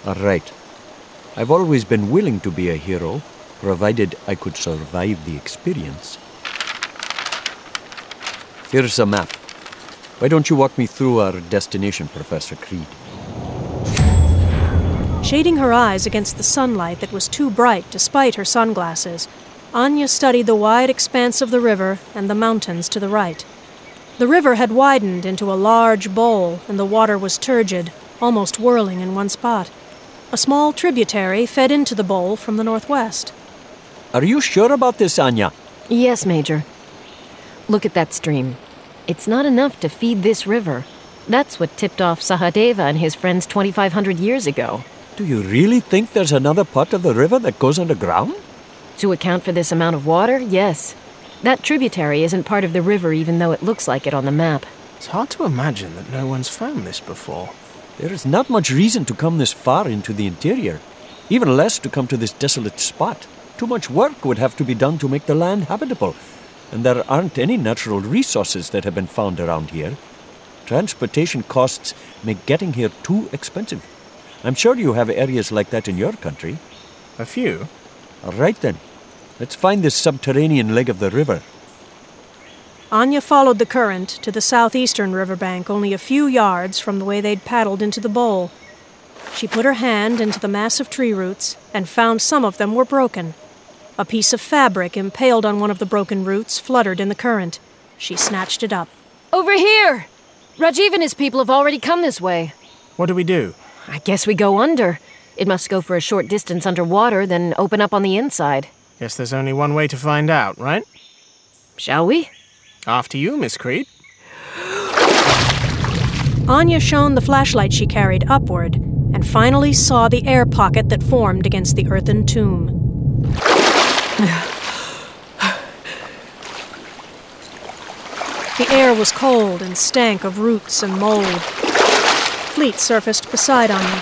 All right. I've always been willing to be a hero, provided I could survive the experience. Here's a map. Why don't you walk me through our destination, Professor Creed? Shading her eyes against the sunlight that was too bright despite her sunglasses, Anya studied the wide expanse of the river and the mountains to the right. The river had widened into a large bowl, and the water was turgid, almost whirling in one spot. A small tributary fed into the bowl from the northwest. Are you sure about this, Anya? Yes, Major. Look at that stream. It's not enough to feed this river. That's what tipped off Sahadeva and his friends 2,500 years ago. Do you really think there's another part of the river that goes underground? To account for this amount of water, yes. That tributary isn't part of the river even though it looks like it on the map. It's hard to imagine that no one's found this before. There is not much reason to come this far into the interior. Even less to come to this desolate spot. Too much work would have to be done to make the land habitable. And there aren't any natural resources that have been found around here. Transportation costs make getting here too expensive. I'm sure you have areas like that in your country. A few? All right then. Let's find this subterranean leg of the river. Anya followed the current to the southeastern riverbank only a few yards from the way they'd paddled into the bowl. She put her hand into the massive tree roots and found some of them were broken. A piece of fabric impaled on one of the broken roots fluttered in the current. She snatched it up. Over here! Rajiv and his people have already come this way. What do we do? I guess we go under. It must go for a short distance underwater, then open up on the inside. Guess there's only one way to find out, right? Shall we? After you, Miss Creed. Anya shone the flashlight she carried upward and finally saw the air pocket that formed against the earthen tomb. The air was cold and stank of roots and mold. Fleet surfaced beside Anya.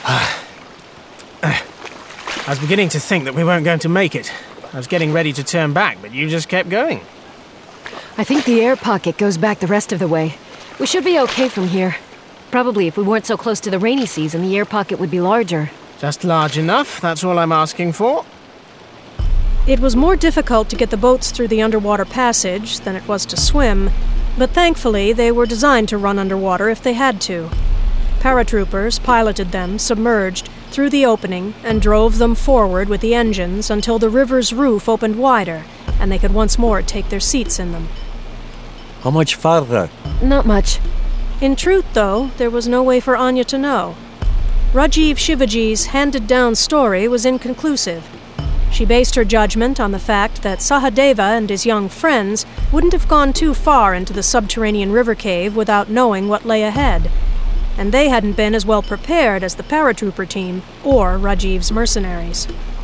I was beginning to think that we weren't going to make it. I was getting ready to turn back, but you just kept going. I think the air pocket goes back the rest of the way. We should be okay from here. Probably if we weren't so close to the rainy season, the air pocket would be larger. Just large enough, that's all I'm asking for. It was more difficult to get the boats through the underwater passage than it was to swim, but thankfully they were designed to run underwater if they had to. Paratroopers piloted them, submerged, through the opening and drove them forward with the engines until the river's roof opened wider and they could once more take their seats in them. How much farther? Not much. In truth, though, there was no way for Anya to know. Rajiv Shivaji's handed-down story was inconclusive. She based her judgment on the fact that Sahadeva and his young friends wouldn't have gone too far into the subterranean river cave without knowing what lay ahead, and they hadn't been as well prepared as the paratrooper team or Rajiv's mercenaries.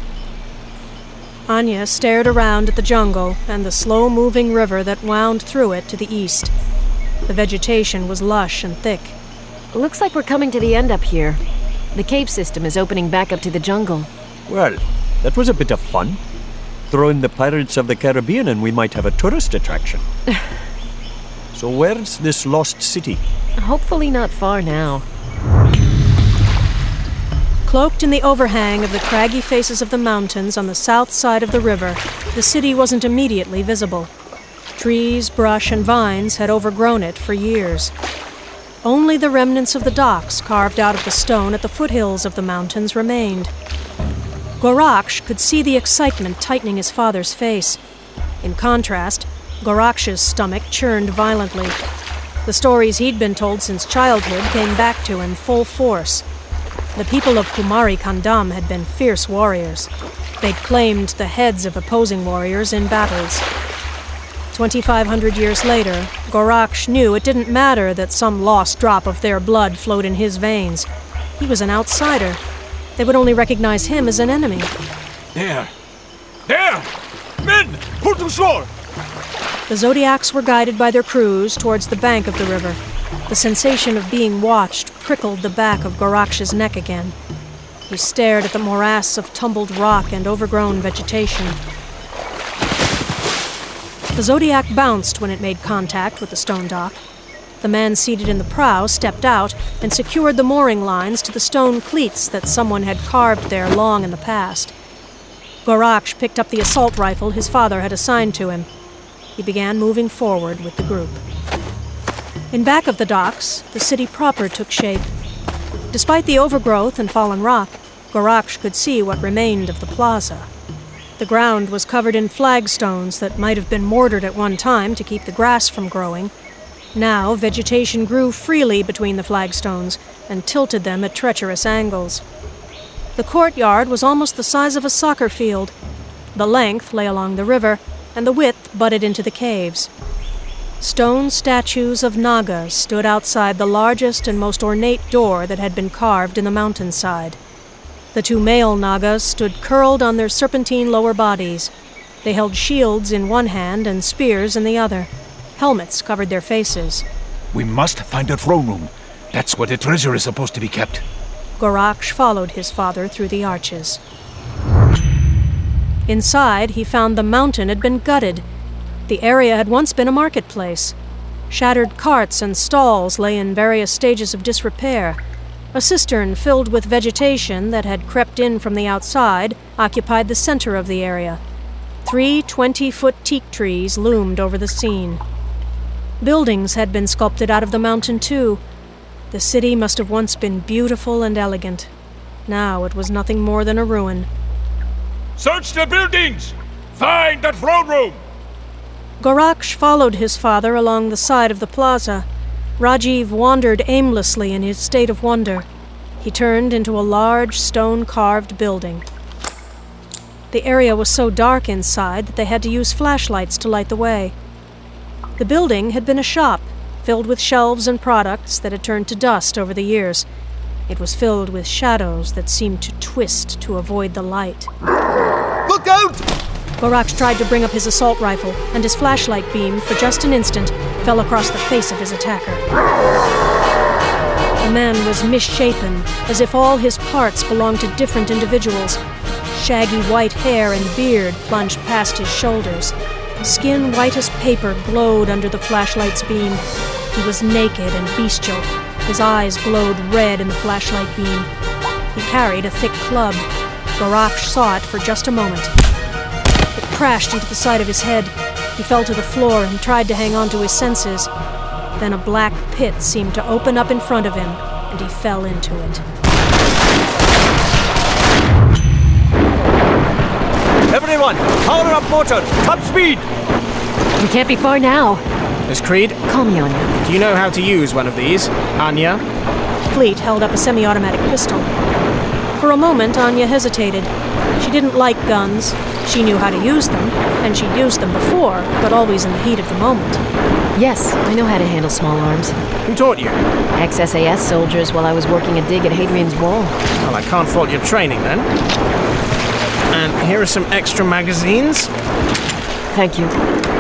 Anya stared around at the jungle and the slow-moving river that wound through it to the east. The vegetation was lush and thick. Looks like we're coming to the end up here. The cave system is opening back up to the jungle. Well, that was a bit of fun. Throw in the Pirates of the Caribbean and we might have a tourist attraction. So where's this lost city? Hopefully not far now. Cloaked in the overhang of the craggy faces of the mountains on the south side of the river, the city wasn't immediately visible. Trees, brush, and vines had overgrown it for years. Only the remnants of the docks carved out of the stone at the foothills of the mountains remained. Goraksh could see the excitement tightening his father's face. In contrast, Goraksh's stomach churned violently. The stories he'd been told since childhood came back to him full force. The people of Kumari Kandam had been fierce warriors. They'd claimed the heads of opposing warriors in battles. 2,500 years later, Goraksh knew it didn't matter that some lost drop of their blood flowed in his veins. He was an outsider. They would only recognize him as an enemy. There! There! Men! Pull to shore! The Zodiacs were guided by their crews towards the bank of the river. The sensation of being watched prickled the back of Goraksh's neck again. He stared at the morass of tumbled rock and overgrown vegetation. The Zodiac bounced when it made contact with the stone dock. The man seated in the prow stepped out and secured the mooring lines to the stone cleats that someone had carved there long in the past. Goraksh picked up the assault rifle his father had assigned to him. He began moving forward with the group. In back of the docks, the city proper took shape. Despite the overgrowth and fallen rock, Goraksh could see what remained of the plaza. The ground was covered in flagstones that might have been mortared at one time to keep the grass from growing. Now, vegetation grew freely between the flagstones and tilted them at treacherous angles. The courtyard was almost the size of a soccer field. The length lay along the river, and the width butted into the caves. Stone statues of Nagas stood outside the largest and most ornate door that had been carved in the mountainside. The two male Nagas stood curled on their serpentine lower bodies. They held shields in one hand and spears in the other. Helmets covered their faces. We must find a throne room. That's where the treasure is supposed to be kept. Goraksh followed his father through the arches. Inside, he found the mountain had been gutted. The area had once been a marketplace. Shattered carts and stalls lay in various stages of disrepair. A cistern filled with vegetation that had crept in from the outside occupied the center of the area. 3 20-foot teak trees loomed over the scene. Buildings had been sculpted out of the mountain, too. The city must have once been beautiful and elegant. Now it was nothing more than a ruin. Search the buildings! Find the throne room! Goraksh followed his father along the side of the plaza. Rajiv wandered aimlessly in his state of wonder. He turned into a large stone-carved building. The area was so dark inside that they had to use flashlights to light the way. The building had been a shop, filled with shelves and products that had turned to dust over the years. It was filled with shadows that seemed to twist to avoid the light. Look out! Goraksh tried to bring up his assault rifle, and his flashlight beam, for just an instant, fell across the face of his attacker. The man was misshapen, as if all his parts belonged to different individuals. Shaggy white hair and beard plunged past his shoulders. Skin white as paper glowed under the flashlight's beam. He was naked and bestial. His eyes glowed red in the flashlight beam. He carried a thick club. Goraksh saw it for just a moment. It crashed into the side of his head. He fell to the floor and tried to hang on to his senses. Then a black pit seemed to open up in front of him, and he fell into it. Everyone, power up motor! Top speed! We can't be far now. Miss Creed, Call me Anya. do you know how to use one of these? Anya? Fleet held up a semi-automatic pistol. For a moment, Anya hesitated. She didn't like guns. She knew how to use them, and she'd used them before, but always in the heat of the moment. Yes, I know how to handle small arms. Who taught you? Ex-SAS soldiers while I was working a dig at Hadrian's Wall. Well, I can't fault your training, then. And here are some extra magazines. Thank you.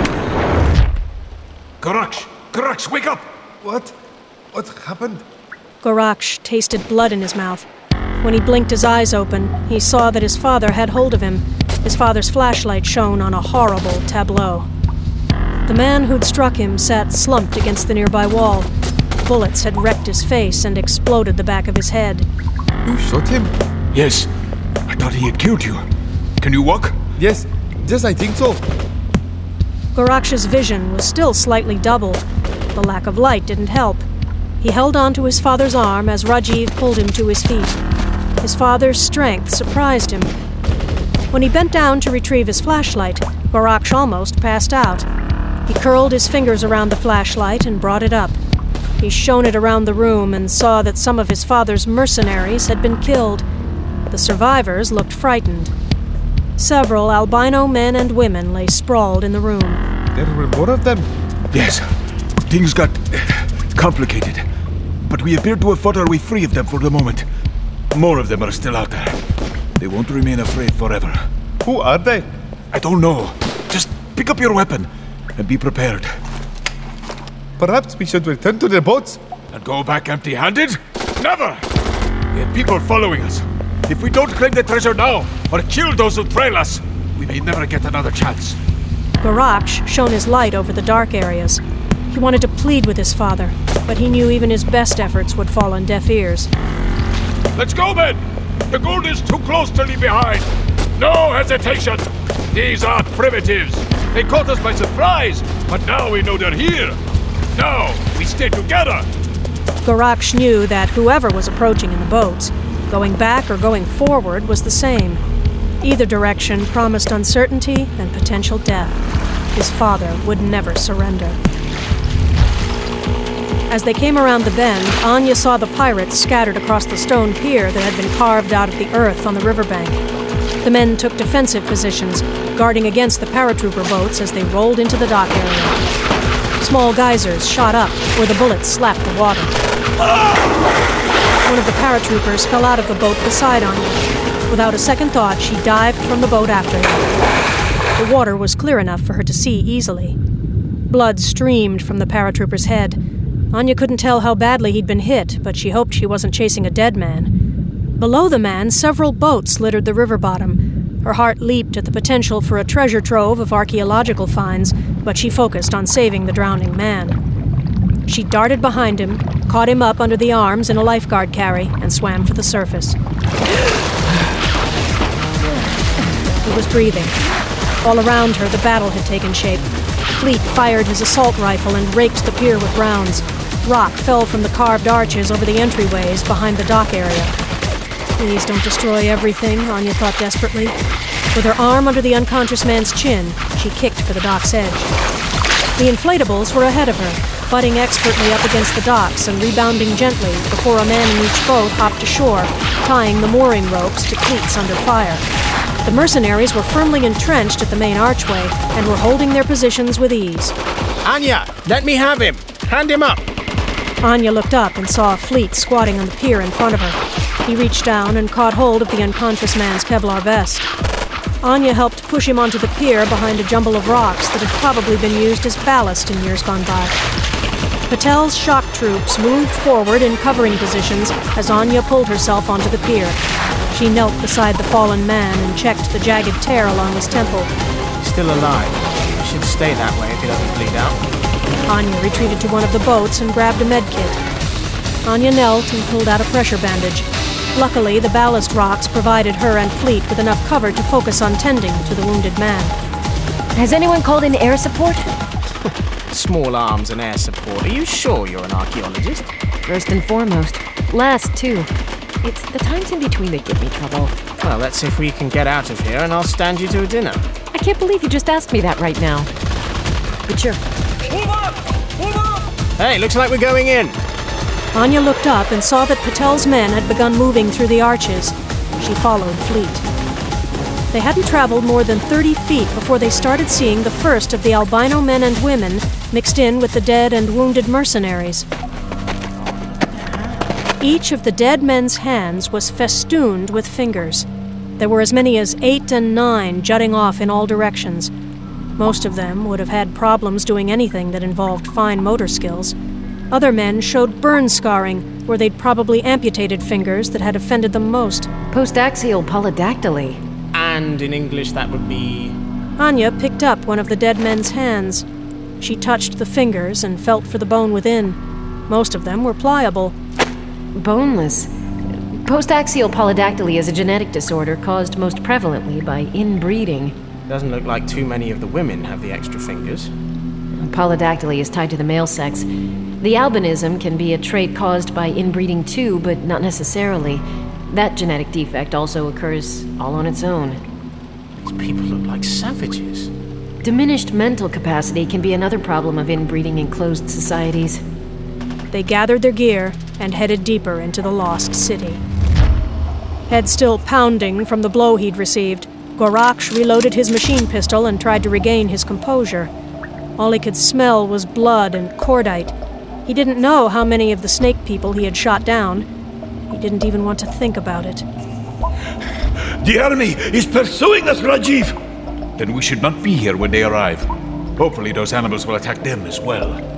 Goraksh, wake up! What? What happened? Goraksh tasted blood in his mouth. When he blinked his eyes open, he saw that his father had hold of him. His father's flashlight shone on a horrible tableau. The man who'd struck him sat slumped against the nearby wall. Bullets had wrecked his face and exploded the back of his head. You shot him? Yes, I thought he had killed you. Can you walk? Yes, I think so. Goraksh's vision was still slightly doubled. The lack of light didn't help. He held on to his father's arm as Rajiv pulled him to his feet. His father's strength surprised him. When he bent down to retrieve his flashlight, Goraksh almost passed out. He curled his fingers around the flashlight and brought it up. He shone it around the room and saw that some of his father's mercenaries had been killed. The survivors looked frightened. Several albino men and women lay sprawled in the room. There were more of them. Yes. Things got complicated. But we appear to have fought our way free of them for the moment. More of them are still out there. They won't remain afraid forever. Who are they? I don't know. Just pick up your weapon and be prepared. Perhaps we should return to the boats. And go back empty-handed? Never! We have people following us. If we don't claim the treasure now, or kill those who trail us, we may never get another chance. Goraksh shone his light over the dark areas. He wanted to plead with his father, but he knew even his best efforts would fall on deaf ears. Let's go, men! The gold is too close to leave behind! No hesitation! These are primitives! They caught us by surprise, but now we know they're here! Now, we stay together! Goraksh knew that whoever was approaching in the boats, going back or going forward was the same. Either direction promised uncertainty and potential death. His father would never surrender. As they came around the bend, Anya saw the pirates scattered across the stone pier that had been carved out of the earth on the riverbank. The men took defensive positions, guarding against the paratrooper boats as they rolled into the dock area. Small geysers shot up where the bullets slapped the water. One of the paratroopers fell out of the boat beside Anya. Without a second thought, she dived from the boat after him. The water was clear enough for her to see easily. Blood streamed from the paratrooper's head. Anya couldn't tell how badly he'd been hit, but she hoped she wasn't chasing a dead man. Below the man, several boats littered the river bottom. Her heart leaped at the potential for a treasure trove of archaeological finds, but she focused on saving the drowning man. She darted behind him, caught him up under the arms in a lifeguard carry, and swam for the surface. He was breathing. All around her, the battle had taken shape. Fleet fired his assault rifle and raked the pier with rounds. Rock fell from the carved arches over the entryways behind the dock area. Please don't destroy everything, Anya thought desperately. With her arm under the unconscious man's chin, she kicked for the dock's edge. The inflatables were ahead of her, butting expertly up against the docks and rebounding gently before a man in each boat hopped ashore, tying the mooring ropes to cleats under fire. The mercenaries were firmly entrenched at the main archway and were holding their positions with ease. Anya, let me have him. Hand him up. Anya looked up and saw a Fleet squatting on the pier in front of her. He reached down and caught hold of the unconscious man's Kevlar vest. Anya helped push him onto the pier behind a jumble of rocks that had probably been used as ballast in years gone by. Patel's shock troops moved forward in covering positions as Anya pulled herself onto the pier. She knelt beside the fallen man and checked the jagged tear along his temple. Still alive. He should stay that way if he doesn't bleed out. Anya retreated to one of the boats and grabbed a med kit. Anya knelt and pulled out a pressure bandage. Luckily, the ballast rocks provided her and Fleet with enough cover to focus on tending to the wounded man. Has anyone called in air support? Small arms and air support. Are you sure you're an archaeologist? First and foremost. Last, too. It's the times in between that give me trouble. Well, let's see if we can get out of here, and I'll stand you to a dinner. I can't believe you just asked me that right now. But sure. Move up! Move up! Hey, looks like we're going in. Anya looked up and saw that Patel's men had begun moving through the arches. She followed Fleet. They hadn't traveled more than 30 feet before they started seeing the first of the albino men and women mixed in with the dead and wounded mercenaries. Each of the dead men's hands was festooned with fingers. There were as many as 8 and 9 jutting off in all directions. Most of them would have had problems doing anything that involved fine motor skills. Other men showed burn scarring, where they'd probably amputated fingers that had offended them most. Postaxial polydactyly. And in English that would be... Anya picked up one of the dead men's hands. She touched the fingers and felt for the bone within. Most of them were pliable. Boneless. Postaxial polydactyly is a genetic disorder caused most prevalently by inbreeding. Doesn't look like too many of the women have the extra fingers. Polydactyly is tied to the male sex. The albinism can be a trait caused by inbreeding too, but not necessarily. That genetic defect also occurs all on its own. These people look like savages. Diminished mental capacity can be another problem of inbreeding in closed societies. They gathered their gear and headed deeper into the lost city. Head still pounding from the blow he'd received, Goraksh reloaded his machine pistol and tried to regain his composure. All he could smell was blood and cordite. He didn't know how many of the snake people he had shot down. He didn't even want to think about it. The enemy is pursuing us, Rajiv! Then we should not be here when they arrive. Hopefully those animals will attack them as well.